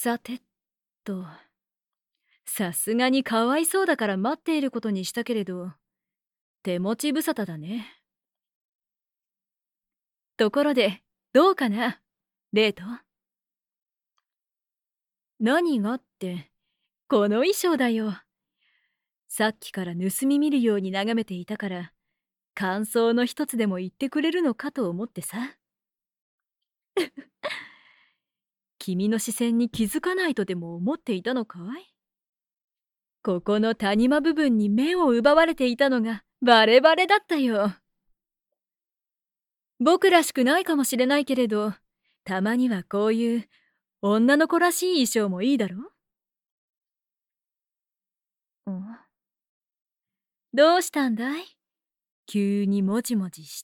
さてと、さすがにかわいそうだから待っていることにしたけれど、手持ち無沙汰だね。ところで、どうかな、レイト。何がって、この衣装だよ。さっきから盗み見るように眺めていたから、感想の一つでも言ってくれるのかと思ってさ。君の視線に気づかないとでも思っていたのかい？ここの谷間部分に目を奪われていたのがバレバレだったよ。僕らしくないかもしれないけれど、たまにはこういう女の子らしい衣装もいいだろ？うん、どうしたんだい？急にもじもじして。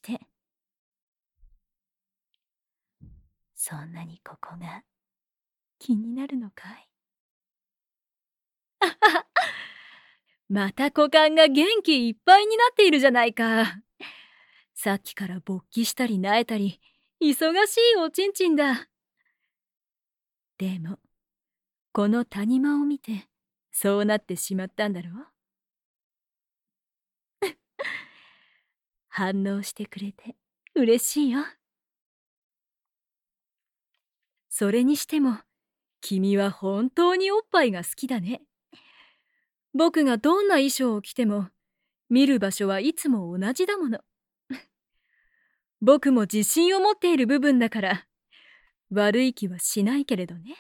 そんなにここが気になるのかい？また股間が元気いっぱいになっているじゃないか。さっきから勃起したり萎えたり、忙しいおちんちんだ。でも、この谷間を見て、そうなってしまったんだろう？反応してくれて嬉しいよ。それにしても、君は本当におっぱいが好きだね。僕がどんな衣装を着ても、見る場所はいつも同じだもの。僕も自信を持っている部分だから、悪い気はしないけれどね。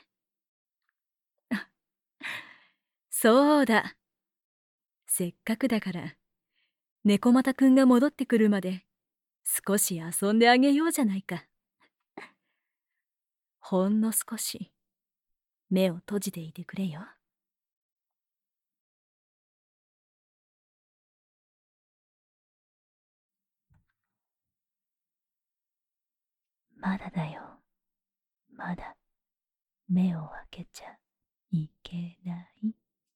そうだ。せっかくだから、猫又くんが戻ってくるまで、少し遊んであげようじゃないか。ほんの少し、目を閉じていてくれよ。まだだよ。まだ、目を開けちゃいけない。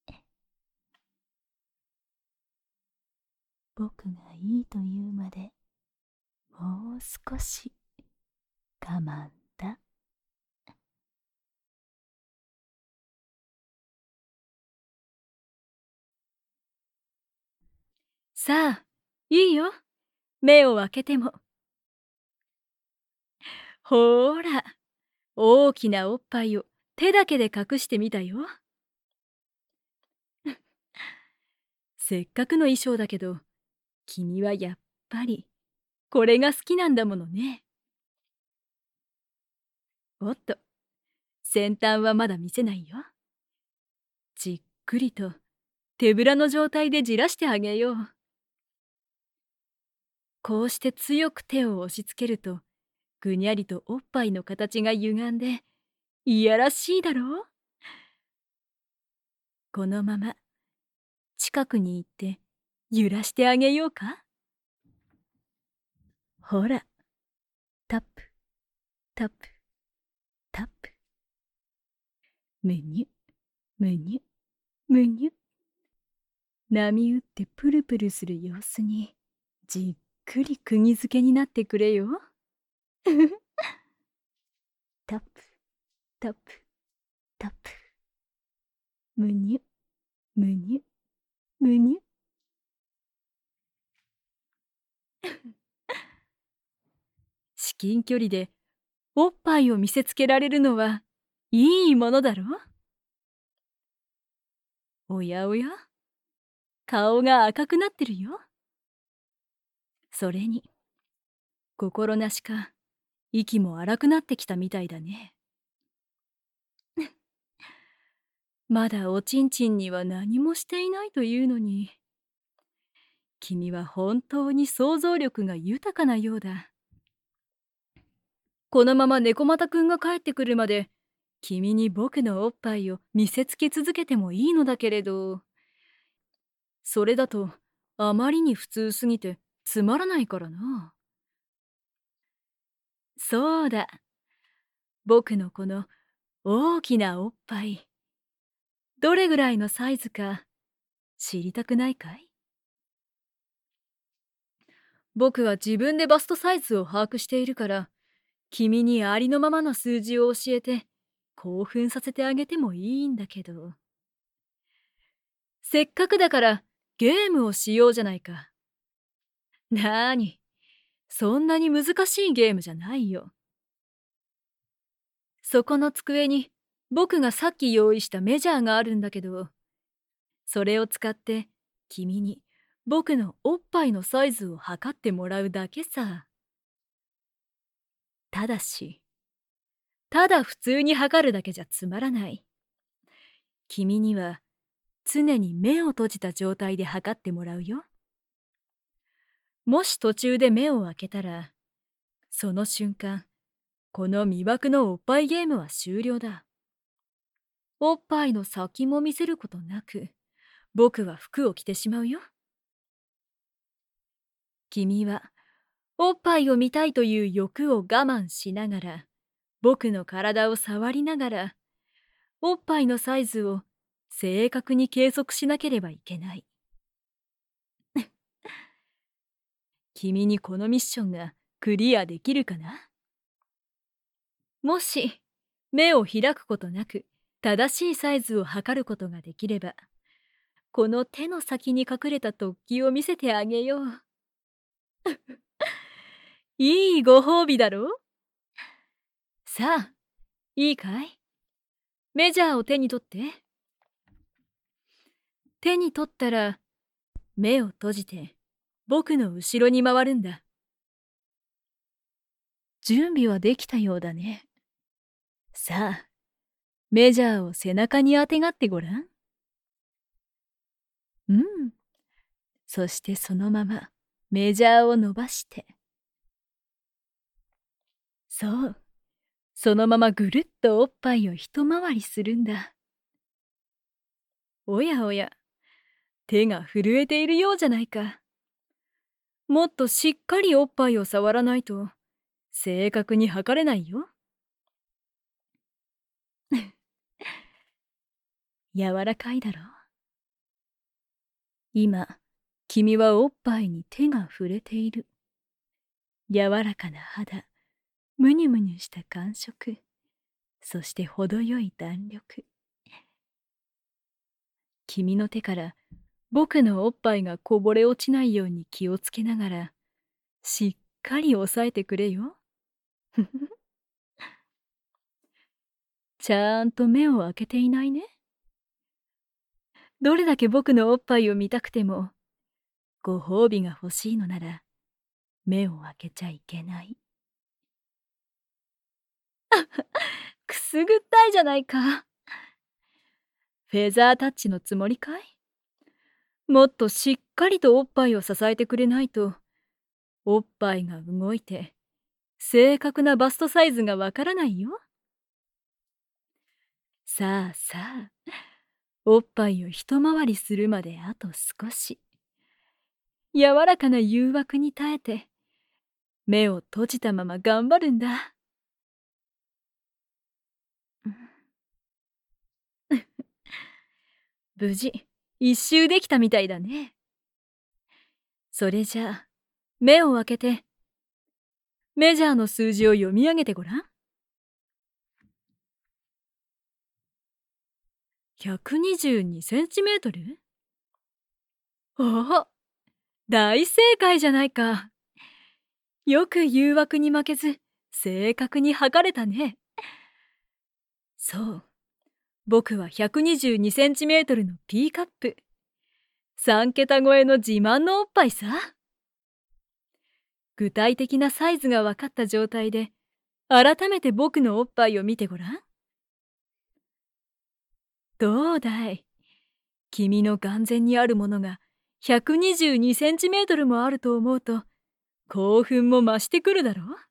僕がいいと言うまで、もう少し我慢だ。さあ、いいよ。目を開けても。ほーら、大きなおっぱいを手だけで隠してみたよ。せっかくの衣装だけど、君はやっぱりこれが好きなんだものね。おっと、先端はまだ見せないよ。じっくりと手ぶらの状態でじらしてあげよう。こうして強く手を押し付けると、ぐにゃりとおっぱいの形が歪んで、いやらしいだろう？このまま近くに行って揺らしてあげようか？ほら、タップ、タップ、タップ。むにゅ、むにゅ、むにゅ。波打ってプルプルする様子に、じっくり釘付けになってくれよ。タップ、タップ、タップ。むにゅ、むにゅ、むにゅ。至近距離でおっぱいを見せつけられるのはいいものだろ？おやおや、顔が赤くなってるよ。それに、心なしか息も荒くなってきたみたいだね。まだおちんちんには何もしていないというのに、君は本当に想像力が豊かなようだ。このまま猫又くんが帰ってくるまで、君に僕のおっぱいを見せつけ続けてもいいのだけれど、それだとあまりに普通すぎてつまらないからな。そうだ、僕のこの大きなおっぱい、どれぐらいのサイズか知りたくないかい？僕は自分でバストサイズを把握しているから、君にありのままの数字を教えて興奮させてあげてもいいんだけど。せっかくだからゲームをしようじゃないか。なーに、そんなに難しいゲームじゃないよ。そこの机に僕がさっき用意したメジャーがあるんだけど、それを使って君に僕のおっぱいのサイズを測ってもらうだけさ。ただし、ただ普通に測るだけじゃつまらない。君には常に目を閉じた状態で測ってもらうよ。もし途中で目を開けたら、その瞬間、この魅惑のおっぱいゲームは終了だ。おっぱいの先も見せることなく、僕は服を着てしまうよ。君は、おっぱいを見たいという欲を我慢しながら、僕の体を触りながら、おっぱいのサイズを正確に計測しなければいけない。君にこのミッションがクリアできるかな？もし、目を開くことなく、正しいサイズを測ることができれば、この手の先に隠れた突起を見せてあげよう。いいご褒美だろう？さあ、いいかい？メジャーを手に取って。手に取ったら、目を閉じて、僕の後ろに回るんだ。準備はできたようだね。さあ、メジャーを背中にあてがってごらん。うん。そしてそのままメジャーを伸ばして。そう。そのままぐるっとおっぱいを一回りするんだ。おやおや、手が震えているようじゃないか。もっとしっかりおっぱいを触らないと正確に測れないよ。柔らかいだろう。今、君はおっぱいに手が触れている。柔らかな肌、むにゅむにゅした感触、そして程よい弾力。君の手から僕のおっぱいがこぼれ落ちないように気をつけながら、しっかり押さえてくれよ。ちゃんと目を開けていないね。どれだけ僕のおっぱいを見たくても、ご褒美が欲しいのなら、目を開けちゃいけない。くすぐったいじゃないか。フェザータッチのつもりかい？もっとしっかりとおっぱいを支えてくれないと、おっぱいが動いて、正確なバストサイズがわからないよ。さあさあ、おっぱいを一回りするまであと少し。柔らかな誘惑に耐えて、目を閉じたまま頑張るんだ。無事、一周できたみたいだね。それじゃあ、目を開けて、メジャーの数字を読み上げてごらん。122センチメートル？おお、大正解じゃないか。よく誘惑に負けず、正確に測れたね。そう。僕は122センチメートルの P カップ。3桁超えの自慢のおっぱいさ。具体的なサイズが分かった状態で、改めて僕のおっぱいを見てごらん。どうだい？君の眼前にあるものが122センチメートルもあると思うと、興奮も増してくるだろう？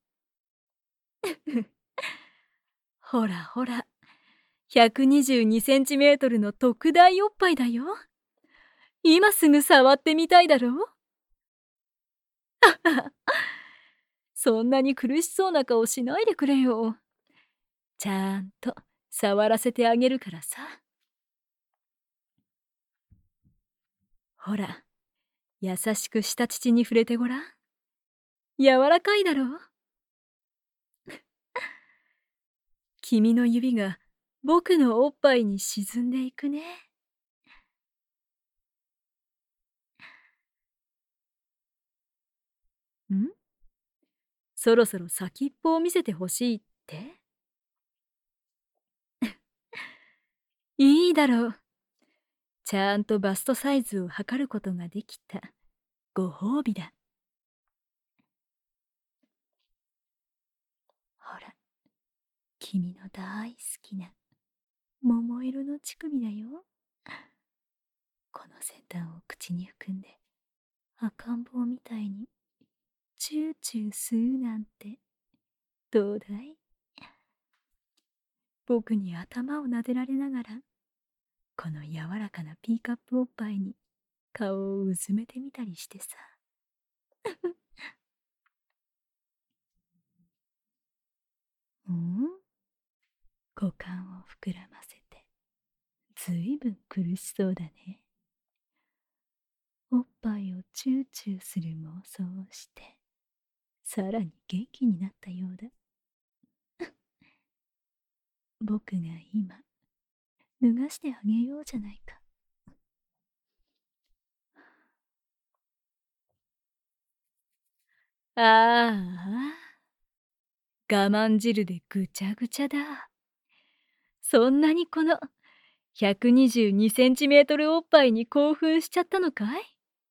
ほらほら、122センチメートルの特大おっぱいだよ。今すぐ触ってみたいだろう？そんなに苦しそうな顔しないでくれよ。ちゃんと触らせてあげるからさ。ほら、優しく下乳に触れてごらん。柔らかいだろう？君の指が僕のおっぱいに沈んでいくね。ん？そろそろ先っぽを見せてほしいって？いいだろう。ちゃんとバストサイズを測ることができた。ご褒美だ。ほら、君の大好きな桃色の乳首だよ。この先端を口に含んで赤ん坊みたいにチューチュー吸うなんてどうだい？僕に頭を撫でられながらこの柔らかなピーカップおっぱいに顔をうずめてみたりしてさ。うん？股間を膨らませてずいぶん苦しそうだね。おっぱいをチューチューする妄想をしてさらに元気になったようだ。僕が今脱がしてあげようじゃないか。ああ、我慢汁でぐちゃぐちゃだ。そんなにこの122センチメートルおっぱいに興奮しちゃったのかい？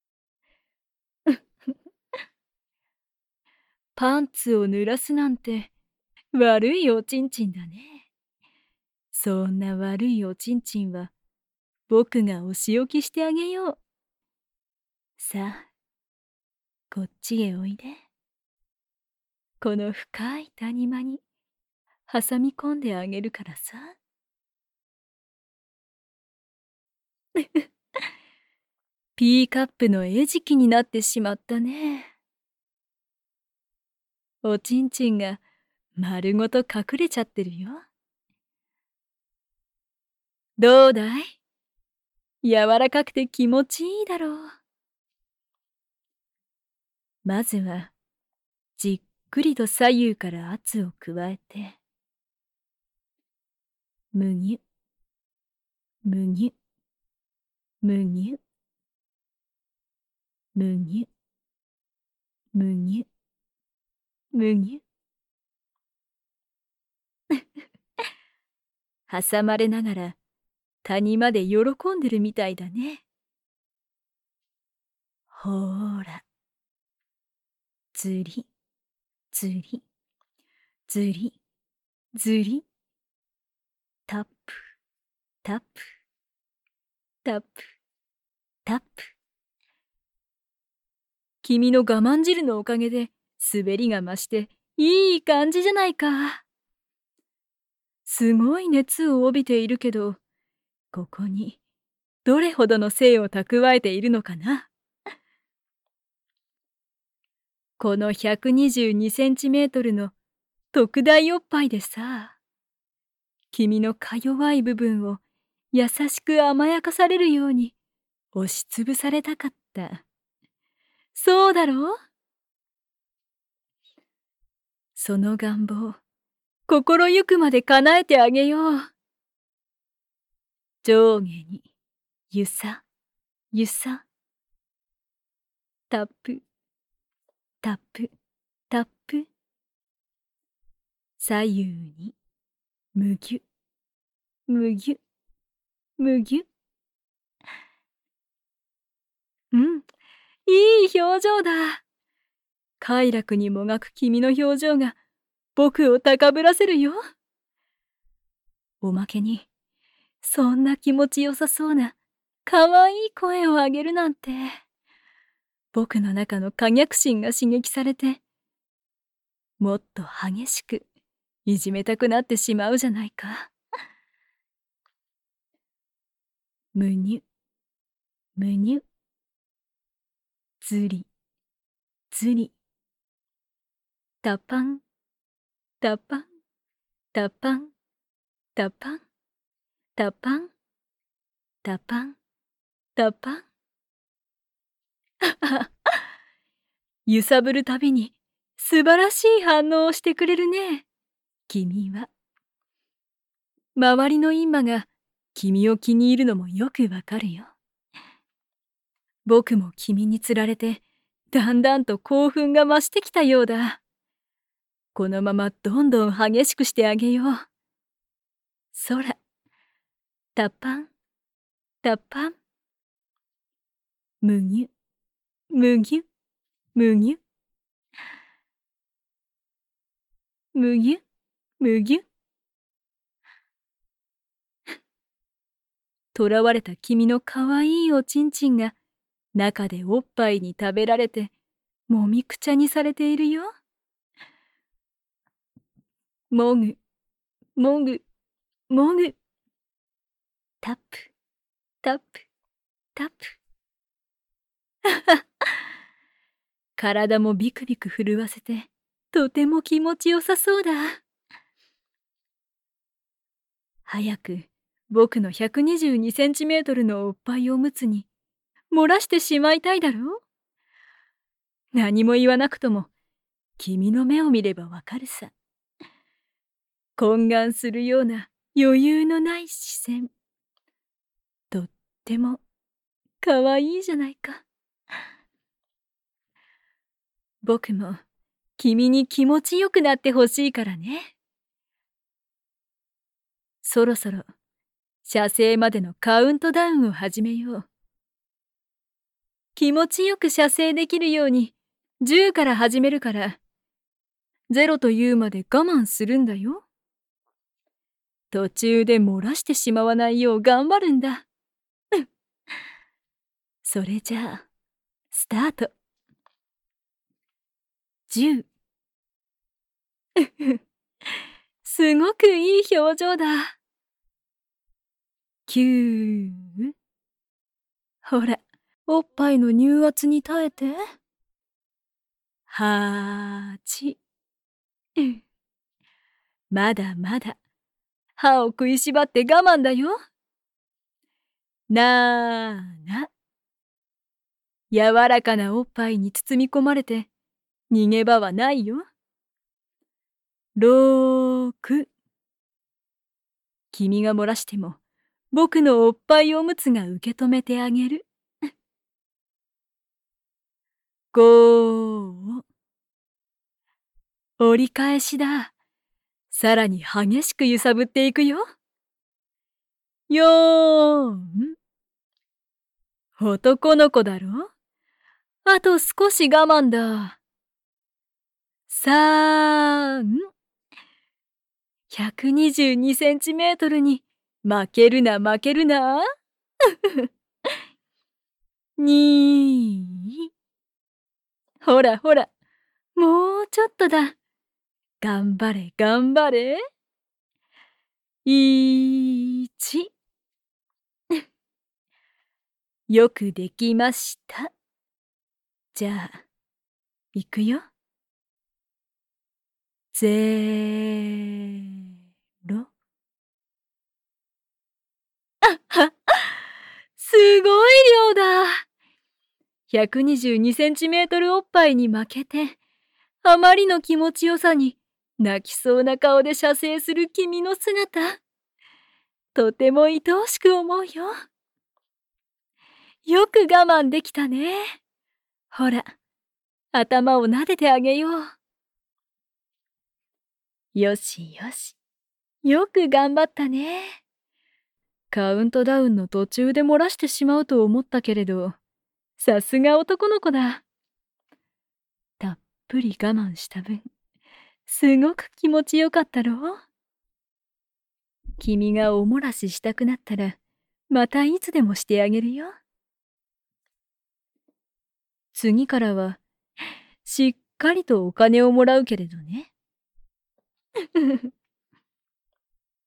パンツを濡らすなんて悪いおちんちんだね。そんな悪いおちんちんは僕がお仕置きしてあげよう。さあ、こっちへおいで。この深い谷間に挟み込んであげるからさ。ピーカップの餌食になってしまったね。おちんちんが丸ごと隠れちゃってるよ。どうだい？柔らかくて気持ちいいだろう。まずはじっくりと左右から圧を加えて、むにゅむにゅむにゅむにゅむにゅむにゅ挟まれながら谷まで喜んでるみたいだね。ほーら、ずりずりずりずり、タップタップタップタップ。君の我慢汁のおかげで滑りが増していい感じじゃないか。すごい熱を帯びているけど、ここにどれほどの精を蓄えているのかな。この122センチメートルの特大おっぱいでさ、君のか弱い部分を優しく甘やかされるように押しつぶされたかった。そうだろう？その願望、心ゆくまで叶えてあげよう。上下にゆさゆさ、タップタップタップ、左右にむぎゅむぎゅむぎゅ。うん、いい表情だ。快楽にもがく君の表情が僕を高ぶらせるよ。おまけにそんな気持ちよさそうなかわいい声をあげるなんて、僕の中の可逆心が刺激されて、もっと激しくいじめたくなってしまうじゃないか。むにゅむにゅ、ずりずり、タパンタパンタパンタパンタパンタパンタパン。揺さぶるたびに素晴らしい反応をしてくれるね、君は。 周りのインマが君を気に入るのもよくわかるよ。僕も君につられて、だんだんと興奮が増してきたようだ。このままどんどん激しくしてあげよう。そら、タッパン、タッパン。むぎゅ、むぎゅ、むぎゅ。むぎゅ、むぎゅ。囚われた君のかわいいおちんちんが中でおっぱいに食べられてもみくちゃにされているよ。もぐ、もぐ、もぐ。タップ、タップ、タップ。体もビクビク震わせてとても気持ちよさそうだ。早く僕の122センチメートルのおっぱいおむつに漏らしてしまいたいだろう。何も言わなくとも君の目を見ればわかるさ。懇願するような余裕のない視線。とってもかわいいじゃないか。僕も君に気持ちよくなってほしいからね。そろそろ射精までのカウントダウンを始めよう。気持ちよく射精できるように10から始めるから、0というまで我慢するんだよ。途中で漏らしてしまわないよう頑張るんだ。それじゃあ、スタート。10。すごくいい表情だ。9。ほら、おっぱいの乳圧に耐えて。8。まだまだ。歯を食いしばって我慢だよ。7。柔らかなおっぱいに包み込まれて逃げ場はないよ。6。君が漏らしても僕のおっぱいおむつが受け止めてあげる。5。折り返しだ。さらに激しく揺さぶっていくよ。4。男の子だろ？あと少し我慢だ。3。122センチメートルに負けるな負けるな。2。ほらほら、もうちょっとだ。頑張れ頑張れ。1。よくできました。じゃあ、いくよ。0。すごい量だ。122センチメートルおっぱいに負けて、あまりの気持ちよさに泣きそうな顔で射精する君の姿、とても愛おしく思うよ。よく我慢できたね。ほら、頭を撫でてあげよう。よしよし。よく頑張ったね。カウントダウンの途中で漏らしてしまうと思ったけれど、さすが男の子だ。たっぷり我慢した分、すごく気持ちよかったろう。君がおもらししたくなったら、またいつでもしてあげるよ。次からは、しっかりとお金をもらうけれどね。